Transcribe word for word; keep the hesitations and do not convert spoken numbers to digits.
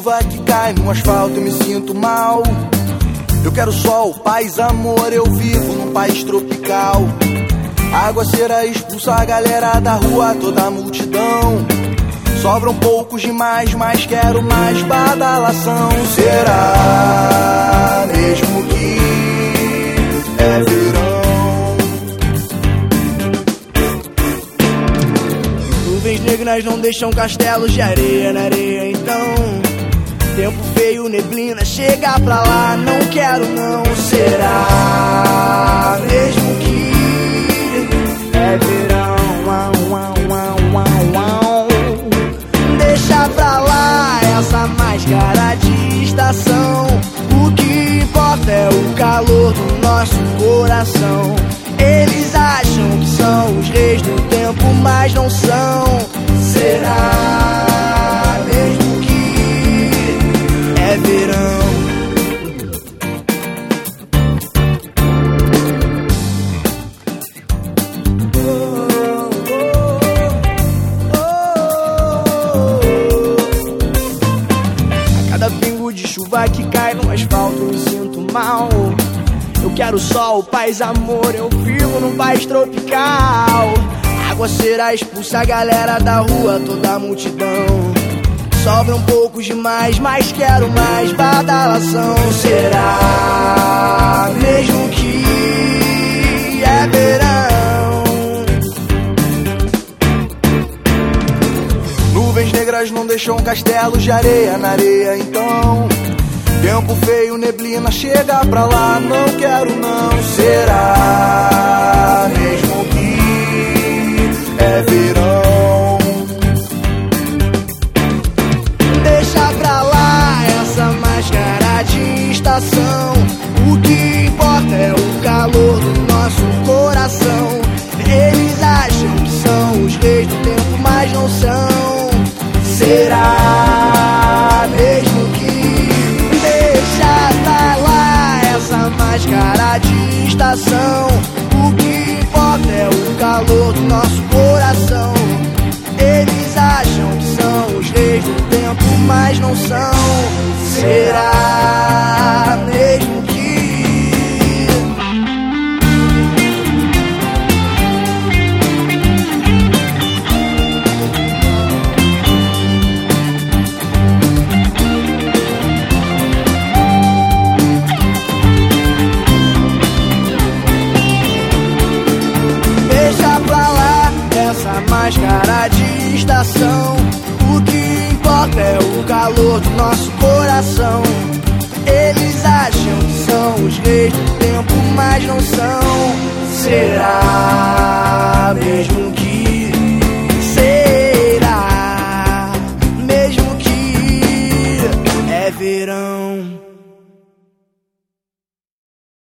chuva que cai no asfalto eu me sinto mal. Eu quero sol, paz, amor, eu vivo num país tropical. Aguaceira expulsa a galera da rua, toda a multidão. Sobram poucos demais, mas quero mais badalação. Será mesmo que é verão? Nuvens negras não deixam castelos de areia na areia, então tempo feio, neblina, chega pra lá, não quero não. Será mesmo que é verão? Uau, uau, uau, uau, uau. Deixa pra lá essa máscara de estação. O que importa é o calor do nosso coração. Eles acham que são os reis do tempo, mas não são. Será mesmo que é verão? Chuva que cai no asfalto, eu me sinto mal. Eu quero sol, paz, amor, eu vivo num país tropical. Aguaceira expulsa a galera da rua, toda a multidão. Sobram poucos demais, mas quero mais badalação. Será mesmo que é verão? Nuvens negras não deixam castelos de areia na areia, então tempo feio, neblina, chega pra lá, não quero não. Será mesmo que é verão? Deixa pra lá essa máscara de estação. O que importa é o calor do nosso coração. Eles acham que são os reis do tempo, mas não são. Será mesmo que deixa pra lá essa máscara de estação? O que importa é o calor do nosso coração. Eles acham que são os reis do tempo, mas não são. Será mesmo que máscara de estação? O que importa é o calor do nosso coração. Eles acham que são os reis do tempo, mas não são. Será mesmo que